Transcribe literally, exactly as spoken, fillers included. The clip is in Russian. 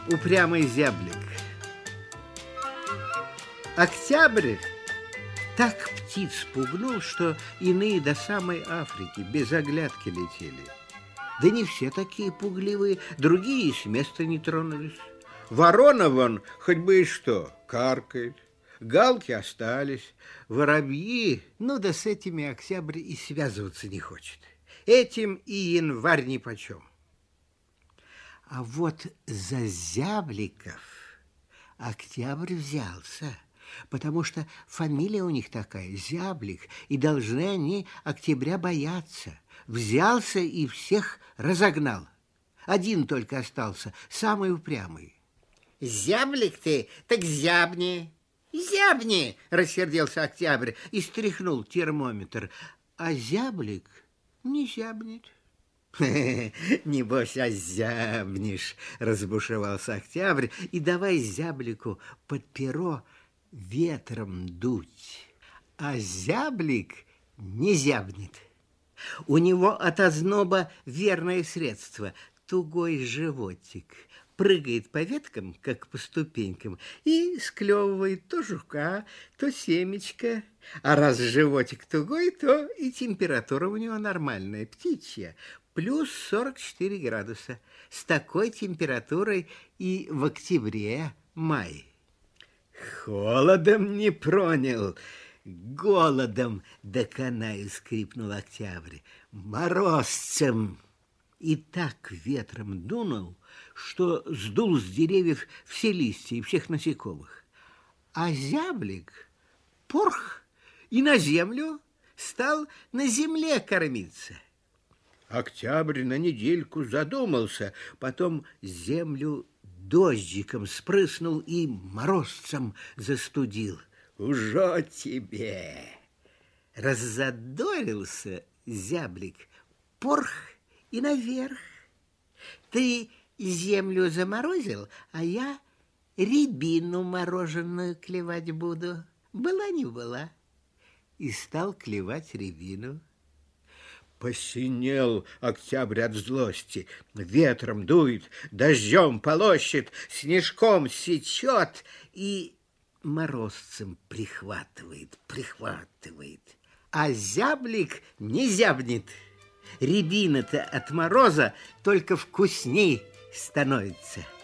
упрямый зяблик. Октябрь так птиц пугнул, что иные до самой Африки без оглядки летели. Да не все такие пугливые, другие с места не тронулись. Ворона вон, хоть бы и что, каркает. Галки остались, воробьи, ну да с этими Октябрь и связываться не хочет. Этим и январь нипочем. А вот за зябликов Октябрь взялся, потому что фамилия у них такая, Зяблик, и должны они октября бояться. Взялся и всех разогнал. Один только остался, самый упрямый. Зяблик ты, так зябни. Зябни, рассердился Октябрь и стряхнул термометр. А зяблик не зябнет. Небось, озябнешь, разбушевался Октябрь, и давай зяблику под перо ветром дуть. А зяблик не зябнет. У него от озноба верное средство – тугой животик. Прыгает по веткам, как по ступенькам, и склевывает то жука, то семечко. А раз животик тугой, то и температура у него нормальная, птичья, плюс сорок четыре градуса. С такой температурой и в октябре-мае. Холодом не пронял, голодом доконаю, скрипнул Октябрь, морозцем. И так ветром дунул, что сдул с деревьев все листья и всех насекомых. А зяблик порх и на землю стал на земле кормиться. Октябрь на недельку задумался, потом землю дождиком спрыснул и морозцем застудил. Ужо тебе! Раззадорился зяблик, порх и наверх. Ты землю заморозил, а я рябину мороженую клевать буду. Была не была. И стал клевать рябину. Посинел Октябрь от злости. Ветром дует, дождем полощет, снежком сечет и морозцем прихватывает, прихватывает. А зяблик не зябнет. Рябина-то от мороза только вкусней становится.